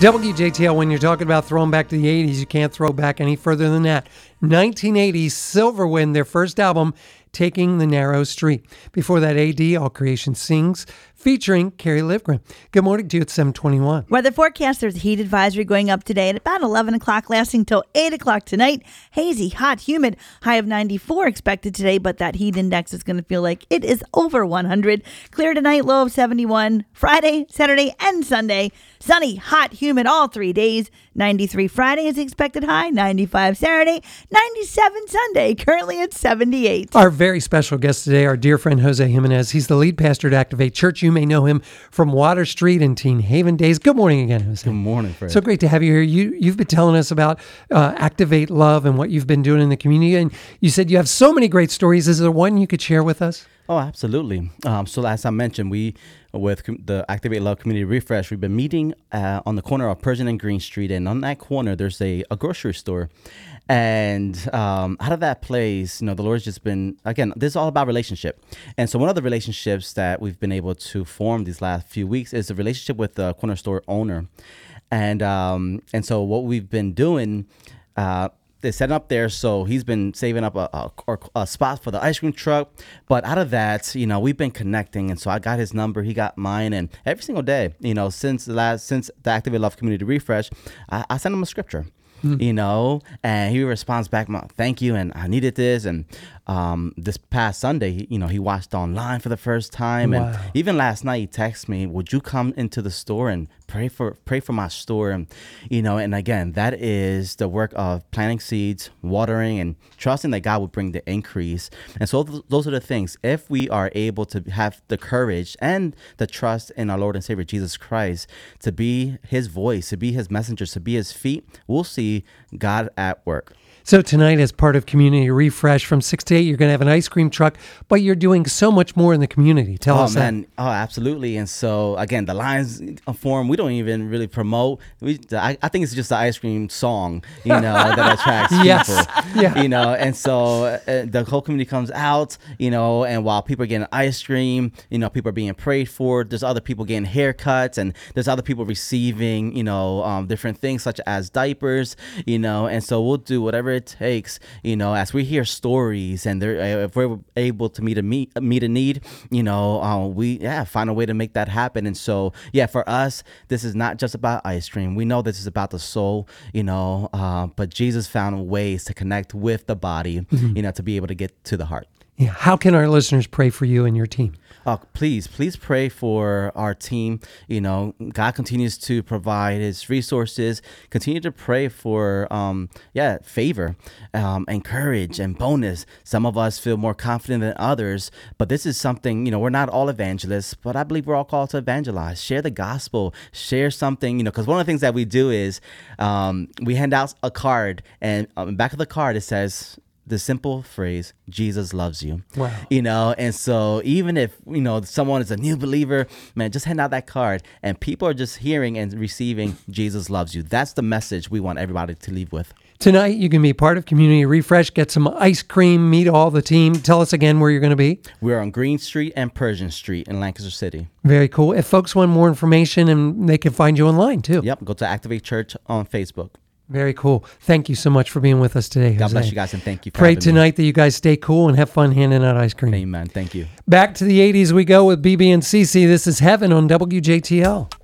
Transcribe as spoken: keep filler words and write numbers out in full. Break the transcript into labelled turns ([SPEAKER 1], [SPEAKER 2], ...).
[SPEAKER 1] W J T L, when you're talking about throwing back to the eighties, you can't throw back any further than that. nineteen eighty, Silverwind, their first album, Taking the Narrow Street. Before that, A D, All Creation Sings, featuring Carrie Livgren. Good morning to you at seven twenty-one.
[SPEAKER 2] Weather forecast, there's a heat advisory going up today at about eleven o'clock, lasting till eight o'clock tonight. Hazy, hot, humid, high of ninety-four expected today, but that heat index is going to feel like it is over one hundred. Clear tonight, low of seventy-one. Friday, Saturday, and Sunday, sunny, hot, humid all three days. ninety-three Friday is the expected high, ninety-five Saturday, ninety-seven Sunday, currently at seventy-eight.
[SPEAKER 1] Our very special guest today, our dear friend Jose Jimenez. He's the lead pastor at Activate Church. You may know him from Water Street and Teen Haven days. Good morning again, Jose.
[SPEAKER 3] Good morning, Fred.
[SPEAKER 1] So great to have you here. You, you've been telling us about uh, Activate Love and what you've been doing in the community. And you said you have so many great stories. Is there one you could share with us?
[SPEAKER 3] Oh, absolutely. Um, so as I mentioned, we, with com- the Activate Love Community Refresh, we've been meeting uh, on the corner of Persian and Green Street. And on that corner, there's a, a grocery store. And um, out of that place, you know, the Lord's just been, again, this is all about relationship. And so one of the relationships that we've been able to form these last few weeks is a relationship with the corner store owner. And, um, and so what we've been doing, uh, they're setting up there, so he's been saving up a, a, a spot for the ice cream truck. But out of that, you know, we've been connecting, and so I got his number, he got mine, and every single day, you know, since the last since the Activate Love Community Refresh, I, I send him a scripture. Mm. You know, and he responds back, thank you, and I needed this. And um, this past Sunday, you know, he watched online for the first time. Wow. And even last night, he texted me, would you come into the store and pray for pray for my store? And, you know, and again, that is the work of planting seeds, watering, and trusting that God will bring the increase. And so th- those are the things. If we are able to have the courage and the trust in our Lord and Savior Jesus Christ to be his voice, to be his messengers, to be his feet, we'll see God at work.
[SPEAKER 1] So tonight, as part of Community Refresh from six to eight, you're going to have an ice cream truck, but you're doing so much more in the community. Tell
[SPEAKER 3] oh,
[SPEAKER 1] us
[SPEAKER 3] man.
[SPEAKER 1] that.
[SPEAKER 3] Oh, absolutely. And so, again, the Lions Forum, we don't even really promote. We, I, I think it's just the ice cream song, you know, that attracts
[SPEAKER 1] yes.
[SPEAKER 3] people.
[SPEAKER 1] Yeah.
[SPEAKER 3] You know, and so uh, the whole community comes out, you know, and while people are getting ice cream, you know, people are being prayed for. There's other people getting haircuts, and there's other people receiving, you know, um, different things such as diapers, you know, and so we'll do whatever it takes, you know, as we hear stories, and they're, if we're able to meet a meet, meet a need, you know, uh, we yeah find a way to make that happen. And so yeah, for us, this is not just about ice cream. We know this is about the soul, you know, uh, but Jesus found ways to connect with the body, mm-hmm. you know, to be able to get to the heart.
[SPEAKER 1] Yeah. How can our listeners pray for you and your team?
[SPEAKER 3] Oh, please, please pray for our team. You know, God continues to provide his resources. Continue to pray for, um, yeah, favor um, and courage and bonus. Some of us feel more confident than others, but this is something, you know, we're not all evangelists, but I believe we're all called to evangelize. Share the gospel. Share something, you know, because one of the things that we do is um, we hand out a card, and on the back of the card, it says the simple phrase, Jesus loves you.
[SPEAKER 1] Wow.
[SPEAKER 3] You know, and so even if, you know, someone is a new believer, man, just hand out that card, and people are just hearing and receiving Jesus loves you. That's the message we want everybody to leave with.
[SPEAKER 1] Tonight, you can be part of Community Refresh, get some ice cream, meet all the team. Tell us again where you're going to be.
[SPEAKER 3] We're on Green Street and Persian Street in Lancaster City.
[SPEAKER 1] Very cool. If folks want more information, and they can find you online too.
[SPEAKER 3] Yep, go to Activate Church on Facebook.
[SPEAKER 1] Very cool. Thank you so much for being with us today, Jose.
[SPEAKER 3] God bless you guys, and thank you for
[SPEAKER 1] Pray
[SPEAKER 3] having
[SPEAKER 1] tonight
[SPEAKER 3] me.
[SPEAKER 1] that you guys stay cool and have fun handing out ice cream.
[SPEAKER 3] Amen. Thank you.
[SPEAKER 1] Back to the eighties we go with B B and C C. This is Heaven on W J T L.